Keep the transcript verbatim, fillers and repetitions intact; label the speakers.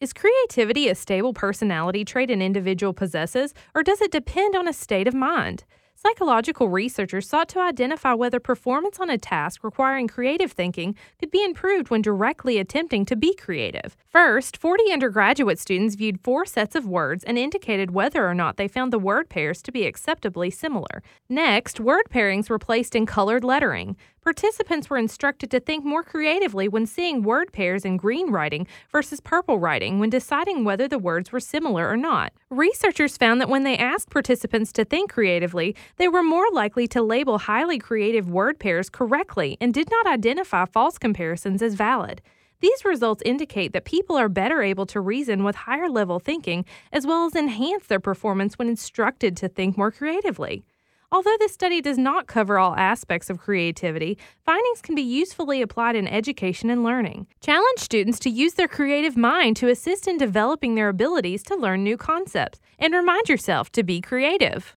Speaker 1: Is creativity a stable personality trait an individual possesses, or does it depend on a state of mind? Psychological researchers sought to identify whether performance on a task requiring creative thinking could be improved when directly attempting to be creative. First, forty undergraduate students viewed four sets of words and indicated whether or not they found the word pairs to be acceptably similar. Next, word pairings were placed in colored lettering. Participants were instructed to think more creatively when seeing word pairs in green writing versus purple writing when deciding whether the words were similar or not. Researchers found that when they asked participants to think creatively, they were more likely to label highly creative word pairs correctly and did not identify false comparisons as valid. These results indicate that people are better able to reason with higher level thinking as well as enhance their performance when instructed to think more creatively. Although this study does not cover all aspects of creativity, findings can be usefully applied in education and learning. Challenge students to use their creative mind to assist in developing their abilities to learn new concepts, and remind yourself to be creative.